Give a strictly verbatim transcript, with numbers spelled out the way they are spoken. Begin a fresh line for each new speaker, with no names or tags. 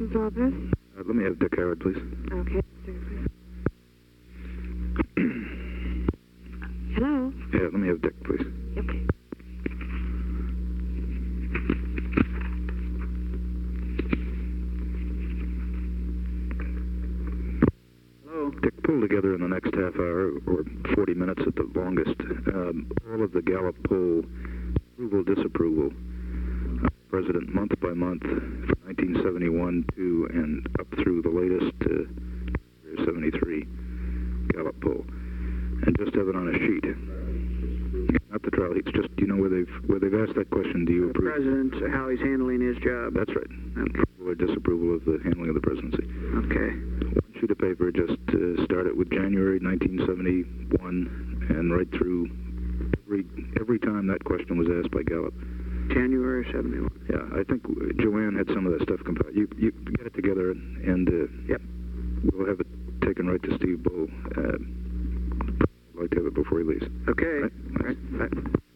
President's office.
Uh, let me have Dick Howard, please.
Okay. Hello?
Yeah, let me have Dick, please.
Okay.
Hello? Dick, pull together in the next half hour, or forty minutes at the longest, um, all of the Gallup poll approval, disapproval, uh, President month by month from nineteen seventy-one to and up through the latest uh, seventy-three Gallup poll, and just have it on a sheet. Not the trial heats, just, do you know where they've where they've asked that question? Do you
the
approve?
President, how he's handling his job.
That's right.
Okay.
Approval or disapproval of the handling of the presidency.
Okay.
One sheet of paper, just uh, start it with January nineteen seventy-one and right through every every time that question was asked by Gallup.
January seventy-one.
Yeah, I think Joanne had some of that stuff compiled. You you get it together and uh,
Yep.
we'll have it taken right to Steve Bull. Uh, I'd like to have it before he leaves.
Okay.
Right?
Right. Right.